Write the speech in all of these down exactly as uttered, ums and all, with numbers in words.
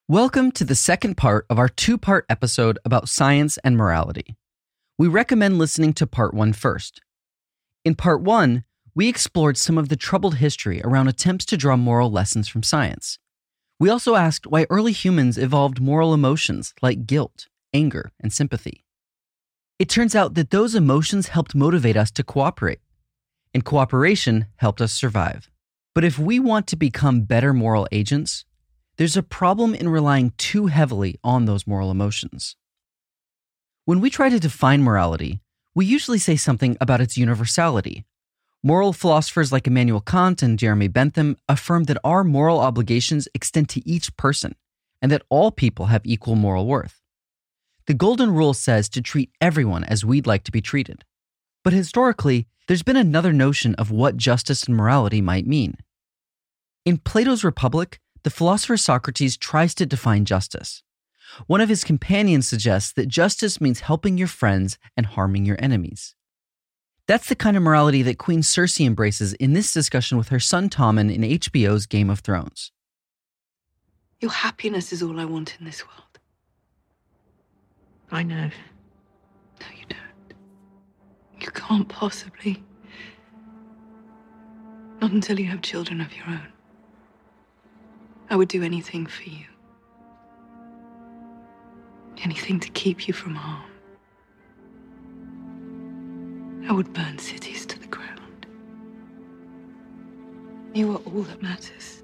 Welcome to the second part of our two-part episode about science and morality. We recommend listening to part one first. In part one, we explored some of the troubled history around attempts to draw moral lessons from science. We also asked why early humans evolved moral emotions like guilt, anger, and sympathy. It turns out that those emotions helped motivate us to cooperate, and cooperation helped us survive. But if we want to become better moral agents, there's a problem in relying too heavily on those moral emotions. When we try to define morality, we usually say something about its universality. Moral philosophers like Immanuel Kant and Jeremy Bentham affirm that our moral obligations extend to each person and that all people have equal moral worth. The Golden Rule says to treat everyone as we'd like to be treated. But historically, there's been another notion of what justice and morality might mean. In Plato's Republic, the philosopher Socrates tries to define justice. One of his companions suggests that justice means helping your friends and harming your enemies. That's the kind of morality that Queen Cersei embraces in this discussion with her son Tommen in H B O's Game of Thrones. Your happiness is all I want in this world. I know. No, you don't. You can't possibly. Not until you have children of your own. I would do anything for you. Anything to keep you from harm. I would burn cities to the ground. You are all that matters.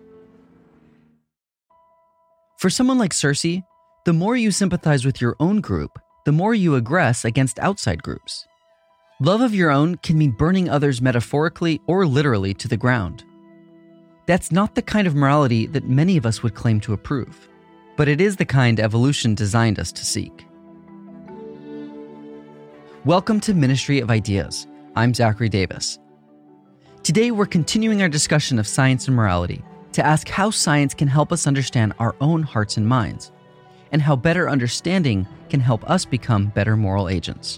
For someone like Cersei, the more you sympathize with your own group, the more you aggress against outside groups. Love of your own can mean burning others metaphorically or literally to the ground. That's not the kind of morality that many of us would claim to approve, but it is the kind evolution designed us to seek. Welcome to Ministry of Ideas. I'm Zachary Davis. Today we're continuing our discussion of science and morality to ask how science can help us understand our own hearts and minds, and how better understanding can help us become better moral agents.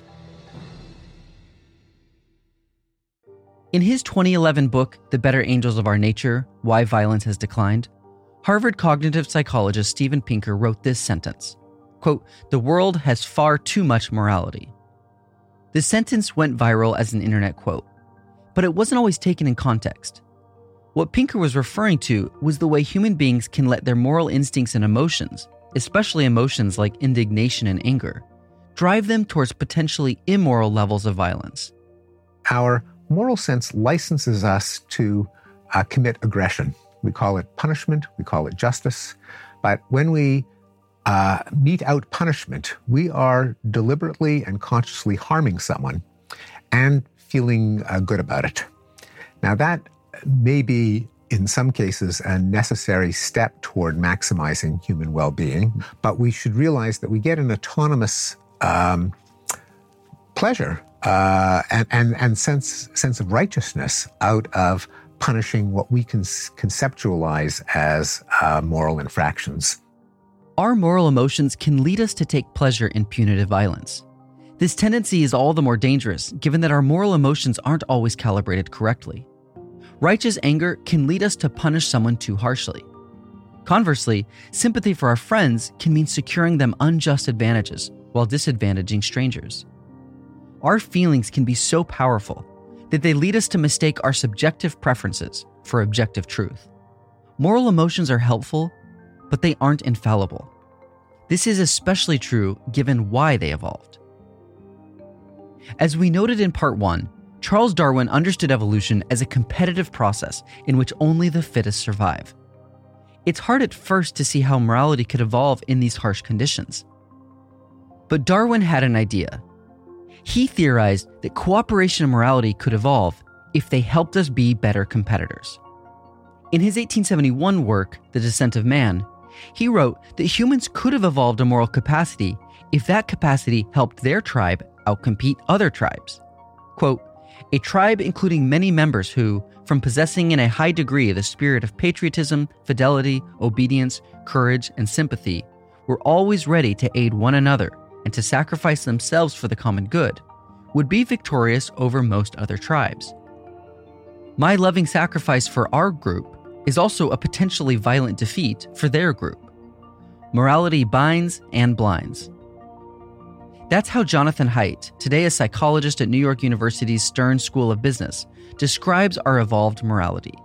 In his twenty eleven book, The Better Angels of Our Nature, Why Violence Has Declined, Harvard cognitive psychologist Steven Pinker wrote this sentence, quote, "The world has far too much morality." This sentence went viral as an internet quote, but it wasn't always taken in context. What Pinker was referring to was the way human beings can let their moral instincts and emotions, especially emotions like indignation and anger, drive them towards potentially immoral levels of violence. Our moral sense licenses us to uh, commit aggression. We call it punishment, we call it justice. But when we uh, mete out punishment, we are deliberately and consciously harming someone and feeling uh, good about it. Now that may be, in some cases, a necessary step toward maximizing human well-being, but we should realize that we get an autonomous um, pleasure Uh, and, and, and sense, sense of righteousness out of punishing what we can conceptualize as uh, moral infractions. Our moral emotions can lead us to take pleasure in punitive violence. This tendency is all the more dangerous, given that our moral emotions aren't always calibrated correctly. Righteous anger can lead us to punish someone too harshly. Conversely, sympathy for our friends can mean securing them unjust advantages while disadvantaging strangers. Our feelings can be so powerful that they lead us to mistake our subjective preferences for objective truth. Moral emotions are helpful, but they aren't infallible. This is especially true given why they evolved. As we noted in part one, Charles Darwin understood evolution as a competitive process in which only the fittest survive. It's hard at first to see how morality could evolve in these harsh conditions. But Darwin had an idea. He theorized that cooperation and morality could evolve if they helped us be better competitors. In his eighteen seventy-one work, The Descent of Man, he wrote that humans could have evolved a moral capacity if that capacity helped their tribe outcompete other tribes. Quote, "A tribe including many members who, from possessing in a high degree the spirit of patriotism, fidelity, obedience, courage, and sympathy, were always ready to aid one another and to sacrifice themselves for the common good, would be victorious over most other tribes. My loving sacrifice for our group is also a potentially violent defeat for their group. Morality binds and blinds. That's how Jonathan Haidt, today a psychologist at New York University's Stern School of Business, describes our evolved morality.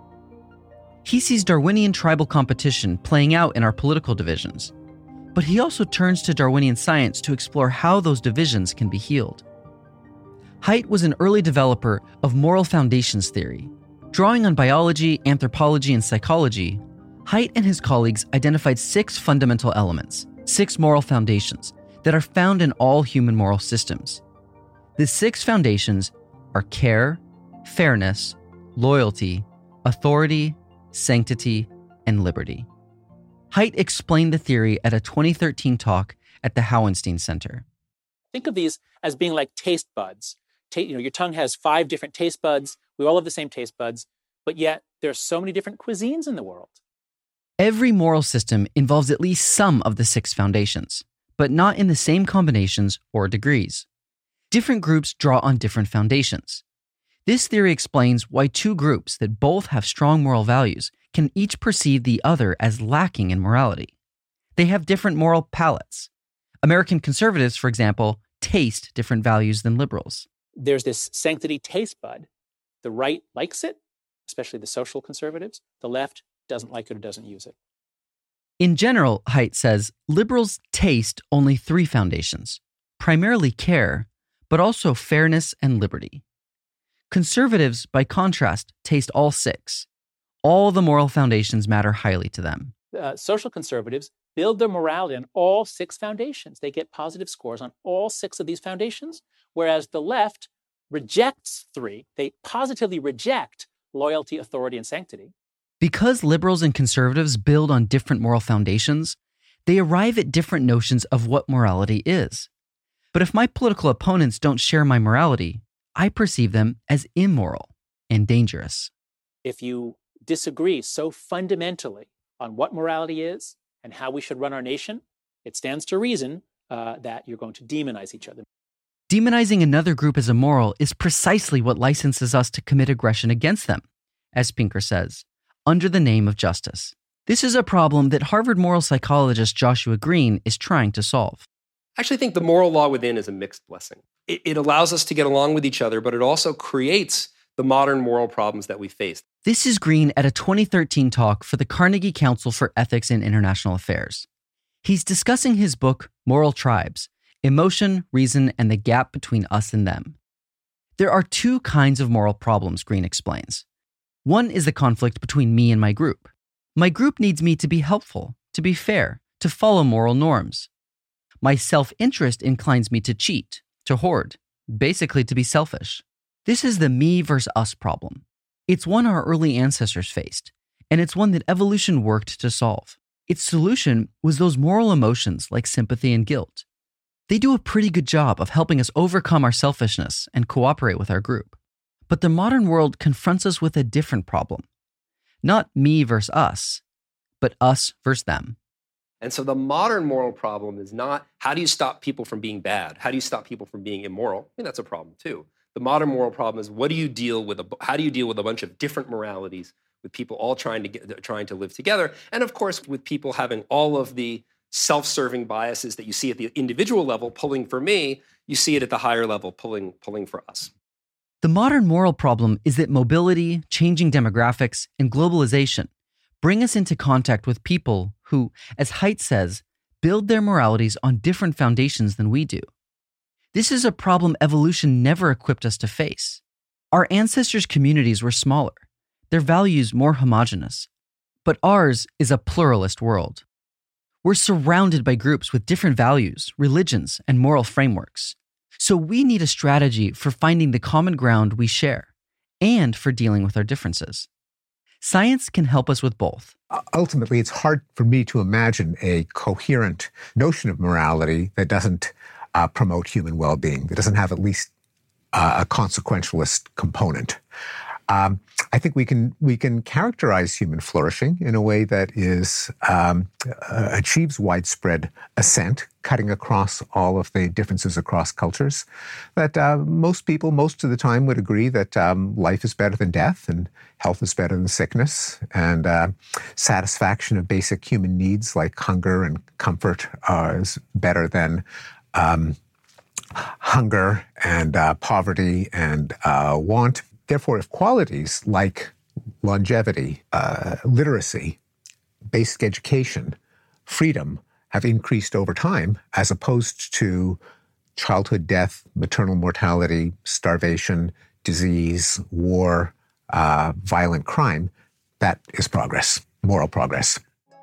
He sees Darwinian tribal competition playing out in our political divisions, but he also turns to Darwinian science to explore how those divisions can be healed. Haidt was an early developer of moral foundations theory. Drawing on biology, anthropology, and psychology, Haidt and his colleagues identified six fundamental elements, six moral foundations, that are found in all human moral systems. The six foundations are care, fairness, loyalty, authority, sanctity, and liberty. Haidt explained the theory at a twenty thirteen talk at the Hauenstein Center. Think of these as being like taste buds. Ta- you know, your tongue has five different taste buds. We all have the same taste buds, but yet there are so many different cuisines in the world. Every moral system involves at least some of the six foundations, but not in the same combinations or degrees. Different groups draw on different foundations. This theory explains why two groups that both have strong moral values can each perceive the other as lacking in morality. They have different moral palates. American conservatives, for example, taste different values than liberals. There's this sanctity taste bud. The right likes it, especially the social conservatives. The left doesn't like it or doesn't use it. In general, Haidt says, liberals taste only three foundations, primarily care, but also fairness and liberty. Conservatives, by contrast, taste all six. All the moral foundations matter highly to them. Uh, social conservatives build their morality on all six foundations. They get positive scores on all six of these foundations, whereas the left rejects three. They positively reject loyalty, authority, and sanctity. Because liberals and conservatives build on different moral foundations, they arrive at different notions of what morality is. But if my political opponents don't share my morality, I perceive them as immoral and dangerous. If you disagree so fundamentally on what morality is and how we should run our nation, it stands to reason uh, that you're going to demonize each other. Demonizing another group as immoral is precisely what licenses us to commit aggression against them, as Pinker says, under the name of justice. This is a problem that Harvard moral psychologist Joshua Green is trying to solve. I actually think the moral law within is a mixed blessing. It, it allows us to get along with each other, but it also creates the modern moral problems that we face. This is Green at a twenty thirteen talk for the Carnegie Council for Ethics in International Affairs. He's discussing his book, Moral Tribes, Emotion, Reason, and the Gap Between Us and Them. There are two kinds of moral problems, Green explains. One is the conflict between me and my group. My group needs me to be helpful, to be fair, to follow moral norms. My self-interest inclines me to cheat, to hoard, basically to be selfish. This is the me versus us problem. It's one our early ancestors faced, and it's one that evolution worked to solve. Its solution was those moral emotions like sympathy and guilt. They do a pretty good job of helping us overcome our selfishness and cooperate with our group. But the modern world confronts us with a different problem. Not me versus us, but us versus them. And so the modern moral problem is not how do you stop people from being bad? How do you stop people from being immoral? I mean, that's a problem too. The modern moral problem is what do you deal with? A, how do you deal with a bunch of different moralities with people all trying to get, trying to live together? And of course, with people having all of the self-serving biases that you see at the individual level pulling for me, you see it at the higher level pulling pulling for us. The modern moral problem is that mobility, changing demographics, and globalization bring us into contact with people who, as Haidt says, build their moralities on different foundations than we do. This is a problem evolution never equipped us to face. Our ancestors' communities were smaller, their values more homogeneous, but ours is a pluralist world. We're surrounded by groups with different values, religions, and moral frameworks. So we need a strategy for finding the common ground we share and for dealing with our differences. Science can help us with both. Ultimately, it's hard for me to imagine a coherent notion of morality that doesn't uh, promote human well-being, that doesn't have at least uh, a consequentialist component. Um, I think we can we can characterize human flourishing in a way that is um, uh, achieves widespread assent, cutting across all of the differences across cultures. That uh, most people, most of the time, would agree that um, life is better than death, and health is better than sickness, and uh, satisfaction of basic human needs like hunger and comfort uh, is better than um, hunger and uh, poverty and uh, want. Therefore, if qualities like longevity, uh, literacy, basic education, freedom have increased over time, as opposed to childhood death, maternal mortality, starvation, disease, war, uh, violent crime, that is progress, moral progress.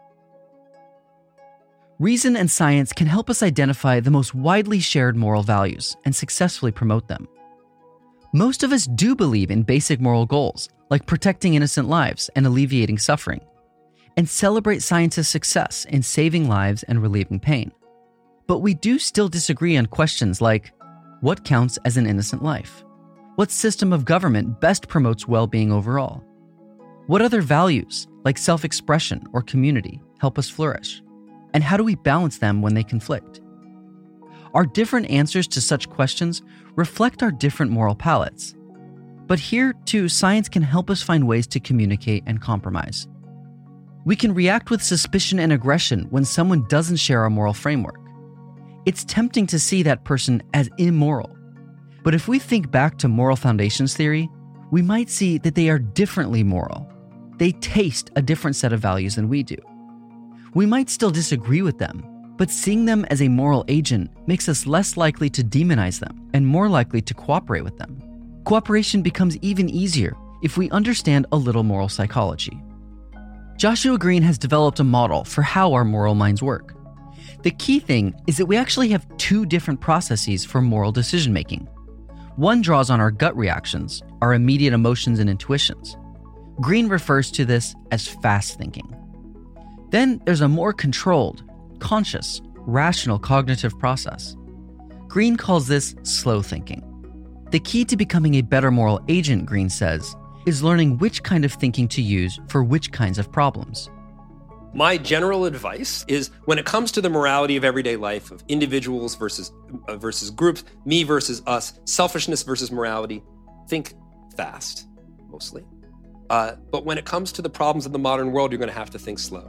Reason and science can help us identify the most widely shared moral values and successfully promote them. Most of us do believe in basic moral goals, like protecting innocent lives and alleviating suffering, and celebrate scientists' success in saving lives and relieving pain. But we do still disagree on questions like, what counts as an innocent life? What system of government best promotes well-being overall? What other values, like self-expression or community, help us flourish? And how do we balance them when they conflict? Our different answers to such questions reflect our different moral palettes. But here, too, science can help us find ways to communicate and compromise. We can react with suspicion and aggression when someone doesn't share our moral framework. It's tempting to see that person as immoral. But if we think back to moral foundations theory, we might see that they are differently moral. They taste a different set of values than we do. We might still disagree with them, but seeing them as a moral agent makes us less likely to demonize them and more likely to cooperate with them. Cooperation becomes even easier if we understand a little moral psychology. Joshua Greene has developed a model for how our moral minds work. The key thing is that we actually have two different processes for moral decision-making. One draws on our gut reactions, our immediate emotions and intuitions. Greene refers to this as fast thinking. Then there's a more controlled, conscious, rational cognitive process. Greene calls this slow thinking. The key to becoming a better moral agent, Greene says, is learning which kind of thinking to use for which kinds of problems. My general advice is when it comes to the morality of everyday life, of individuals versus, uh, versus groups, me versus us, selfishness versus morality, think fast, mostly. Uh, but when it comes to the problems of the modern world, you're going to have to think slow.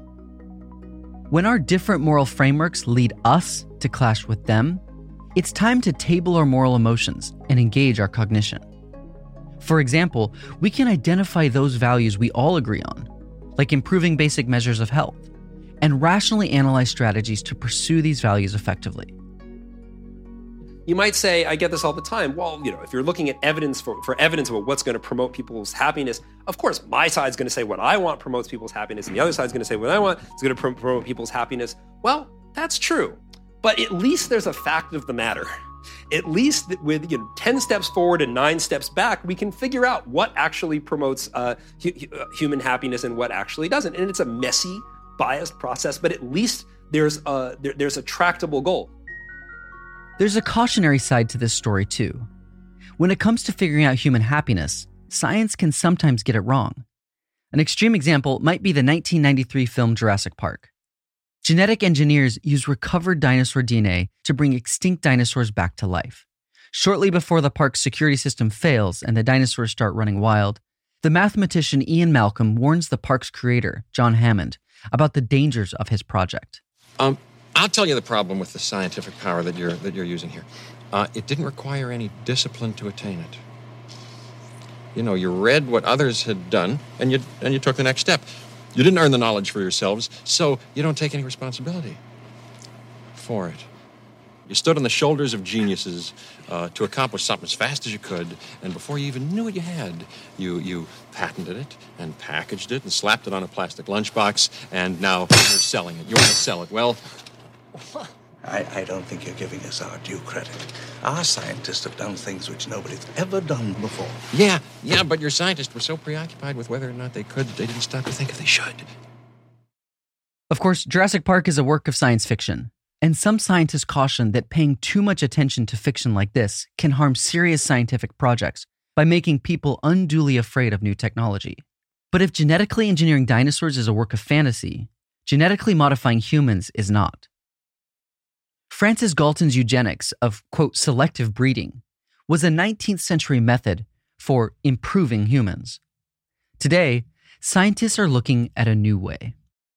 When our different moral frameworks lead us to clash with them, it's time to table our moral emotions and engage our cognition. For example, we can identify those values we all agree on, like improving basic measures of health, and rationally analyze strategies to pursue these values effectively. You might say, I get this all the time, well, you know, if you're looking at evidence for, for evidence about what's going to promote people's happiness, of course, my side's going to say what I want promotes people's happiness, and the other side's going to say what I want is going to pro- promote people's happiness. Well, that's true. But at least there's a fact of the matter. At least with you know, ten steps forward and nine steps back, we can figure out what actually promotes uh, hu- human happiness and what actually doesn't. And it's a messy, biased process, but at least there's a, there, there's a tractable goal. There's a cautionary side to this story, too. When it comes to figuring out human happiness, science can sometimes get it wrong. An extreme example might be the nineteen ninety-three film Jurassic Park. Genetic engineers used recovered dinosaur D N A to bring extinct dinosaurs back to life. Shortly before the park's security system fails and the dinosaurs start running wild, the mathematician Ian Malcolm warns the park's creator, John Hammond, about the dangers of his project. Um, I'll tell you the problem with the scientific power that you're that you're using here. Uh, it didn't require any discipline to attain it. You know, you read what others had done, and you and you took the next step. You didn't earn the knowledge for yourselves, so you don't take any responsibility for it. You stood on the shoulders of geniuses uh, to accomplish something as fast as you could, and before you even knew what you had, you you patented it and packaged it and slapped it on a plastic lunchbox, and now you're selling it. You want to sell it. Well, I, I don't think you're giving us our due credit. Our scientists have done things which nobody's ever done before. Yeah, yeah, but your scientists were so preoccupied with whether or not they could, they didn't stop to think if they should. Of course, Jurassic Park is a work of science fiction, and some scientists caution that paying too much attention to fiction like this can harm serious scientific projects by making people unduly afraid of new technology. But if genetically engineering dinosaurs is a work of fantasy, genetically modifying humans is not. Francis Galton's eugenics of, quote, selective breeding was a nineteenth century method for improving humans. Today, scientists are looking at a new way.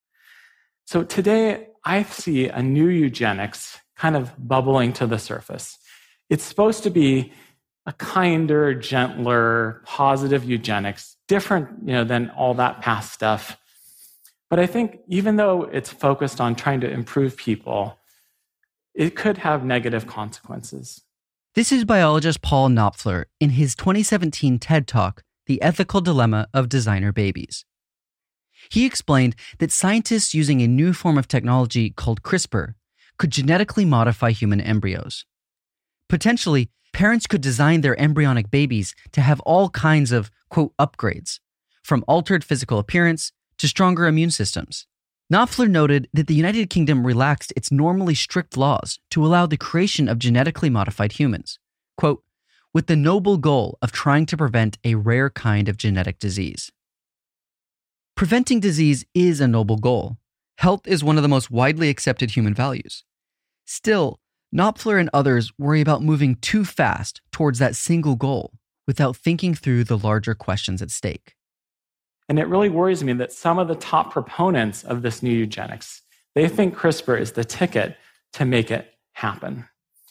So today, I see a new eugenics kind of bubbling to the surface. It's supposed to be a kinder, gentler, positive eugenics, different, you know, than all that past stuff. But I think even though it's focused on trying to improve people, it could have negative consequences. This is biologist Paul Knopfler in his twenty seventeen TED Talk, The Ethical Dilemma of Designer Babies. He explained that scientists using a new form of technology called CRISPR could genetically modify human embryos. Potentially, parents could design their embryonic babies to have all kinds of, quote, upgrades, from altered physical appearance to stronger immune systems. Knopfler noted that the United Kingdom relaxed its normally strict laws to allow the creation of genetically modified humans, quote, with the noble goal of trying to prevent a rare kind of genetic disease. Preventing disease is a noble goal. Health is one of the most widely accepted human values. Still, Knopfler and others worry about moving too fast towards that single goal without thinking through the larger questions at stake. And it really worries me that some of the top proponents of this new eugenics, they think CRISPR is the ticket to make it happen.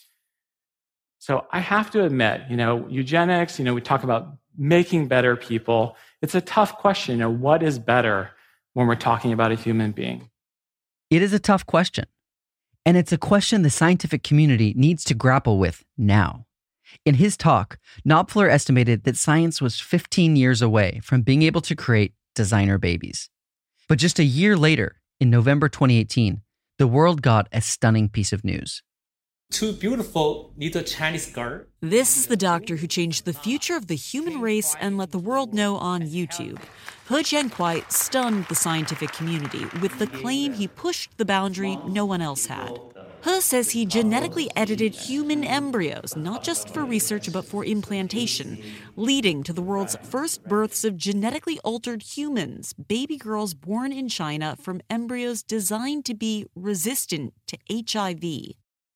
So I have to admit, you know, eugenics, you know, we talk about making better people. It's a tough question, you know, what is better when we're talking about a human being? It is a tough question. And it's a question the scientific community needs to grapple with now. In his talk, Knopfler estimated that science was fifteen years away from being able to create designer babies. But just a year later, in November twenty eighteen, the world got a stunning piece of news. Two beautiful little Chinese girls. This is the doctor who changed the future of the human race and let the world know on YouTube. He Jiankuai stunned the scientific community with the claim he pushed the boundary no one else had. He says he genetically edited human embryos, not just for research but for implantation, leading to the world's first births of genetically altered humans, baby girls born in China from embryos designed to be resistant to H I V.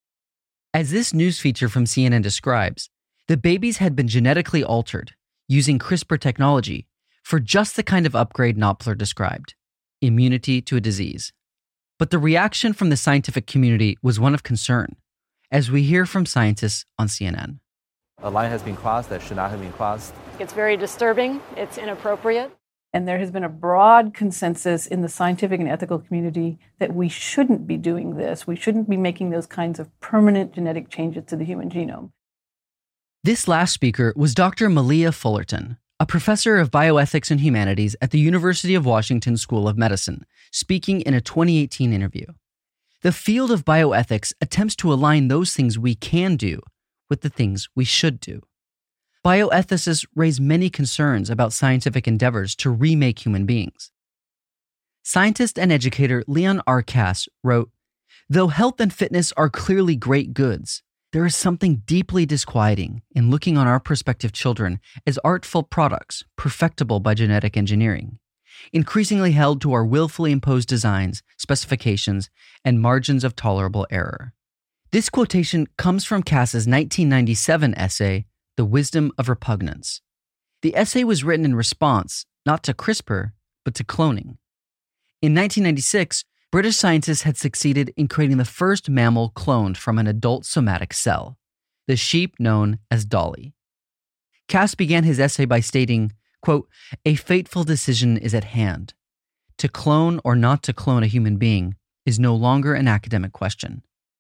As this news feature from C N N describes, the babies had been genetically altered using CRISPR technology for just the kind of upgrade Knopfler described, immunity to a disease. But the reaction from the scientific community was one of concern, as we hear from scientists on C N N. A line has been crossed that should not have been crossed. It's very disturbing. It's inappropriate. And there has been a broad consensus in the scientific and ethical community that we shouldn't be doing this. We shouldn't be making those kinds of permanent genetic changes to the human genome. This last speaker was Doctor Malia Fullerton, a professor of bioethics and humanities at the University of Washington School of Medicine, speaking in a twenty eighteen interview. The field of bioethics attempts to align those things we can do with the things we should do. Bioethicists raise many concerns about scientific endeavors to remake human beings. Scientist and educator Leon R. Kass wrote, "Though health and fitness are clearly great goods, there is something deeply disquieting in looking on our prospective children as artful products perfectible by genetic engineering, increasingly held to our willfully imposed designs, specifications, and margins of tolerable error." This quotation comes from Kass's nineteen ninety-seven essay, The Wisdom of Repugnance. The essay was written in response not to CRISPR, but to cloning. In nineteen ninety-six, British scientists had succeeded in creating the first mammal cloned from an adult somatic cell, the sheep known as Dolly. Kass began his essay by stating, quote, "A fateful decision is at hand. To clone or not to clone a human being is no longer an academic question.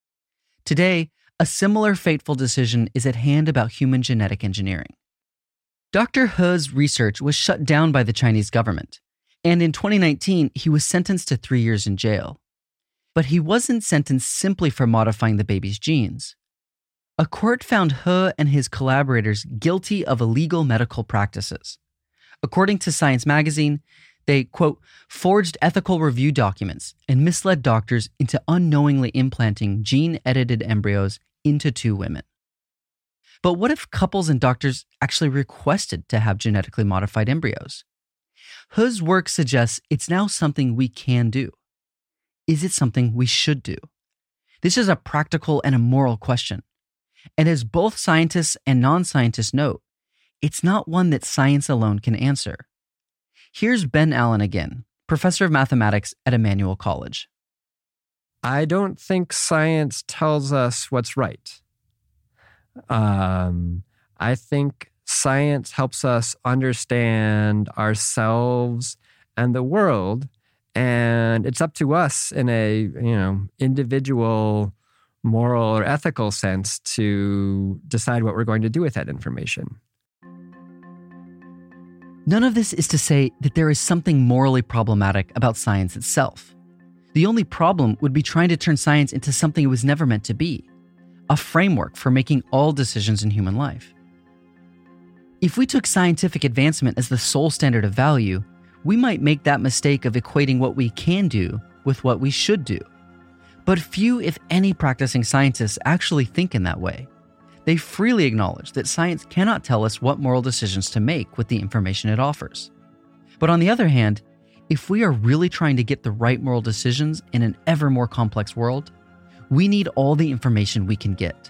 Today, a similar fateful decision is at hand about human genetic engineering." Doctor He's research was shut down by the Chinese government, and in twenty nineteen, he was sentenced to three years in jail. But he wasn't sentenced simply for modifying the baby's genes. A court found He and his collaborators guilty of illegal medical practices. According to Science magazine, they, quote, forged ethical review documents and misled doctors into unknowingly implanting gene-edited embryos into two women. But what if couples and doctors actually requested to have genetically modified embryos? He's work suggests it's now something we can do. Is it something we should do? This is a practical and a moral question. And as both scientists and non-scientists note, it's not one that science alone can answer. Here's Ben Allen again, professor of mathematics at Emmanuel College. I don't think science tells us what's right. Um, I think science helps us understand ourselves and the world, and it's up to us in a, you know, individual, moral or ethical sense to decide what we're going to do with that information. None of this is to say that there is something morally problematic about science itself. The only problem would be trying to turn science into something it was never meant to be, a framework for making all decisions in human life. If we took scientific advancement as the sole standard of value, we might make that mistake of equating what we can do with what we should do. But few, if any, practicing scientists actually think in that way. They freely acknowledge that science cannot tell us what moral decisions to make with the information it offers. But on the other hand, if we are really trying to get the right moral decisions in an ever more complex world, we need all the information we can get.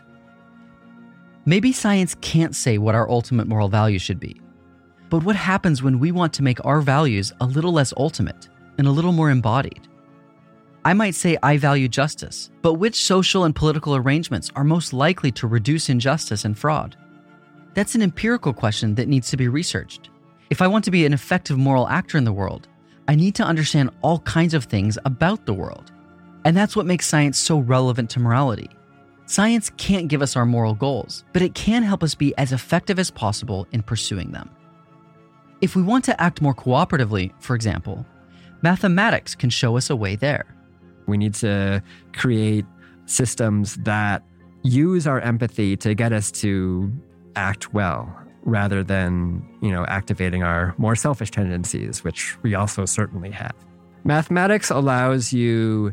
Maybe science can't say what our ultimate moral value should be. But what happens when we want to make our values a little less ultimate and a little more embodied? I might say I value justice, but which social and political arrangements are most likely to reduce injustice and fraud? That's an empirical question that needs to be researched. If I want to be an effective moral actor in the world, I need to understand all kinds of things about the world. And that's what makes science so relevant to morality. Science can't give us our moral goals, but it can help us be as effective as possible in pursuing them. If we want to act more cooperatively, for example, mathematics can show us a way there. We need to create systems that use our empathy to get us to act well, rather than, you know, activating our more selfish tendencies, which we also certainly have. Mathematics allows you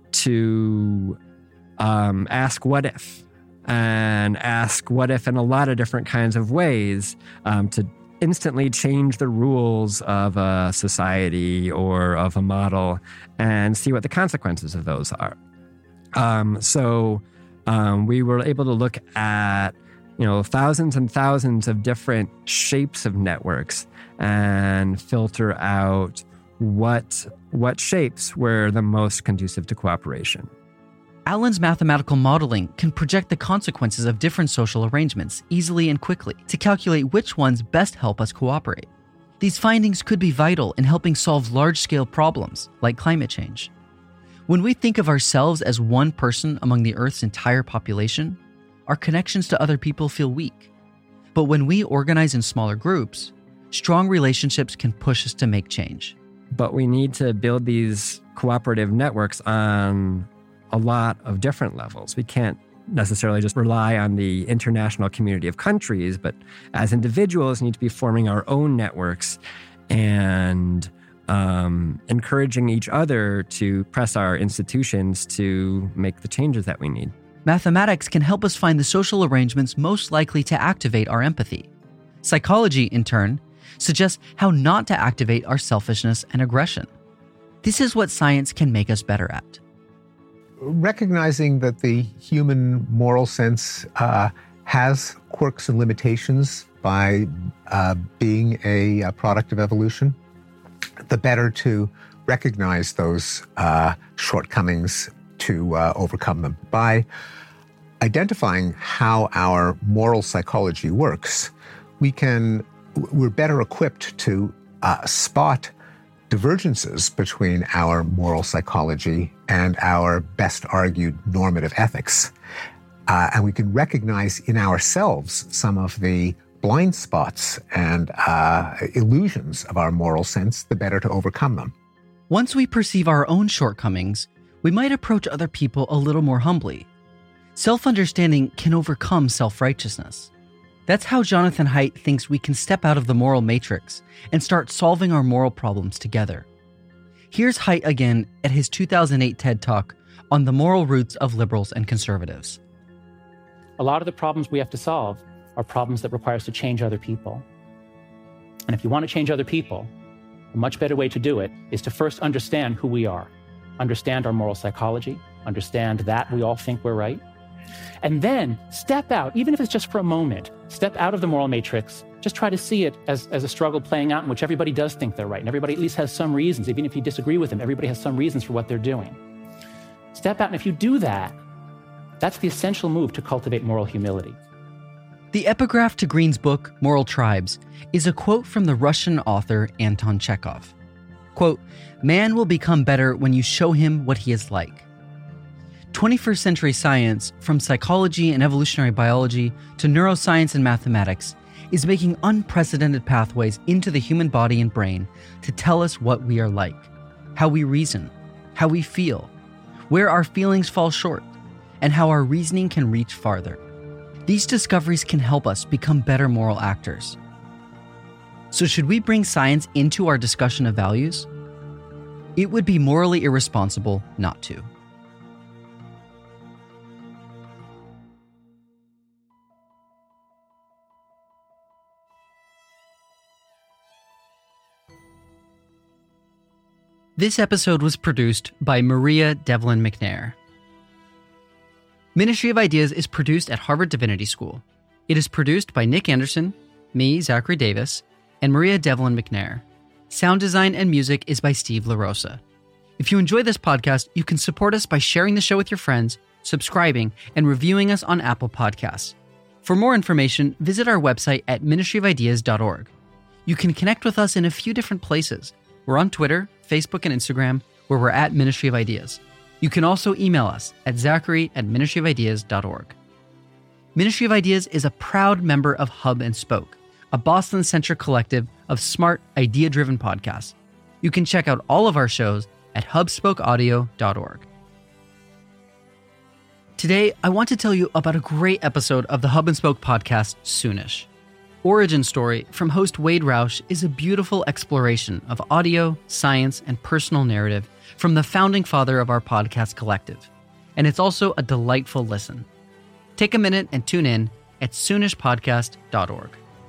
to um, ask what if, and ask what if in a lot of different kinds of ways um, to instantly change the rules of a society or of a model and see what the consequences of those are. Um, so um, we were able to look at, you know, thousands and thousands of different shapes of networks and filter out what what shapes were the most conducive to cooperation. Allen's mathematical modeling can project the consequences of different social arrangements easily and quickly to calculate which ones best help us cooperate. These findings could be vital in helping solve large-scale problems like climate change. When we think of ourselves as one person among the Earth's entire population, our connections to other people feel weak. But when we organize in smaller groups, strong relationships can push us to make change. But we need to build these cooperative networks on a lot of different levels. We can't necessarily just rely on the international community of countries, but as individuals need to be forming our own networks and um, encouraging each other to press our institutions to make the changes that we need. Mathematics can help us find the social arrangements most likely to activate our empathy. Psychology, in turn, suggests how not to activate our selfishness and aggression. This is what science can make us better at. Recognizing that the human moral sense uh, has quirks and limitations by uh, being a, a product of evolution, the better to recognize those uh, shortcomings to uh, overcome them. By identifying how our moral psychology works, we can, we're better equipped to uh, spot divergences between our moral psychology and our best argued normative ethics. Uh, and we can recognize in ourselves some of the blind spots and uh, illusions of our moral sense, the better to overcome them. Once we perceive our own shortcomings, we might approach other people a little more humbly. Self-understanding can overcome self-righteousness. That's how Jonathan Haidt thinks we can step out of the moral matrix and start solving our moral problems together. Here's Haidt again at his two thousand eight TED Talk on the moral roots of liberals and conservatives. A lot of the problems we have to solve are problems that require us to change other people. And if you want to change other people, a much better way to do it is to first understand who we are, understand our moral psychology, understand that we all think we're right, and then step out, even if it's just for a moment, step out of the moral matrix, just try to see it as, as a struggle playing out in which everybody does think they're right, and everybody at least has some reasons. Even if you disagree with them, everybody has some reasons for what they're doing. Step out, and if you do that, that's the essential move to cultivate moral humility. The epigraph to Green's book, Moral Tribes, is a quote from the Russian author Anton Chekhov. Quote, "Man will become better when you show him what he is like." twenty-first century science, from psychology and evolutionary biology to neuroscience and mathematics, is making unprecedented pathways into the human body and brain to tell us what we are like, how we reason, how we feel, where our feelings fall short, and how our reasoning can reach farther. These discoveries can help us become better moral actors. So should we bring science into our discussion of values? It would be morally irresponsible not to. This episode was produced by Maria Devlin McNair. Ministry of Ideas is produced at Harvard Divinity School. It is produced by Nick Anderson, me, Zachary Davis, and Maria Devlin McNair. Sound design and music is by Steve LaRosa. If you enjoy this podcast, you can support us by sharing the show with your friends, subscribing, and reviewing us on Apple Podcasts. For more information, visit our website at ministry of ideas dot org. You can connect with us in a few different places. We're on Twitter, Facebook, and Instagram, where we're at Ministry of Ideas. You can also email us at zachary at ministry of ideas dot org. Ministry of Ideas is a proud member of Hub and Spoke, a Boston-centric collective of smart, idea-driven podcasts. You can check out all of our shows at hub spoke audio dot org. Today, I want to tell you about a great episode of the Hub and Spoke podcast, Soonish. Origin Story from host Wade Roush is a beautiful exploration of audio, science, and personal narrative from the founding father of our podcast collective. And it's also a delightful listen. Take a minute and tune in at soonish podcast dot org.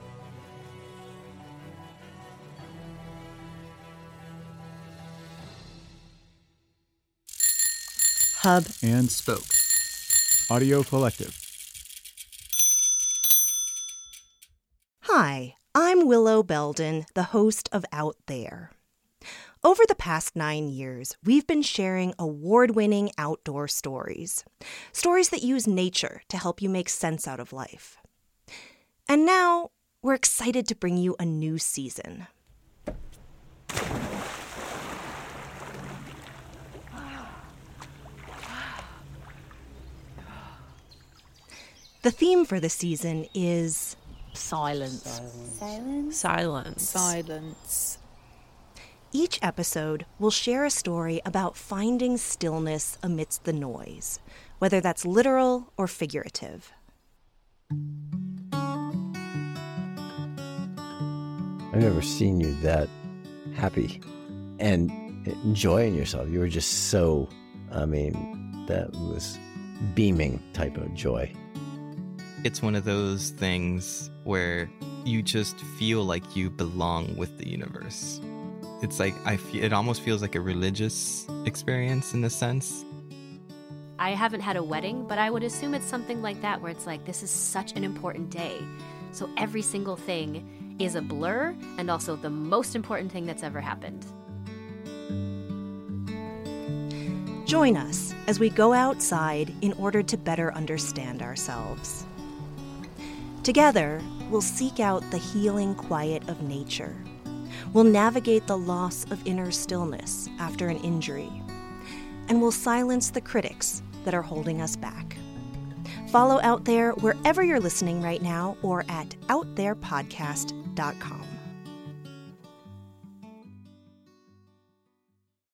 Hub and Spoke Audio Collective. Hi, I'm Willow Belden, the host of Out There. Over the past nine years, we've been sharing award-winning outdoor stories. Stories that use nature to help you make sense out of life. And now, we're excited to bring you a new season. The theme for the season is silence. Silence. Silence. Silence. Each episode will share a story about finding stillness amidst the noise, whether that's literal or figurative. I've never seen you that happy and enjoying yourself. You were just so, I mean, that was beaming type of joy. It's one of those things where you just feel like you belong with the universe. It's like, I feel, it almost feels like a religious experience in a sense. I haven't had a wedding, but I would assume it's something like that, where it's like, this is such an important day. So every single thing is a blur, and also the most important thing that's ever happened. Join us as we go outside in order to better understand ourselves. Together, we'll seek out the healing quiet of nature. We'll navigate the loss of inner stillness after an injury. And we'll silence the critics that are holding us back. Follow Out There wherever you're listening right now or at out there podcast dot com.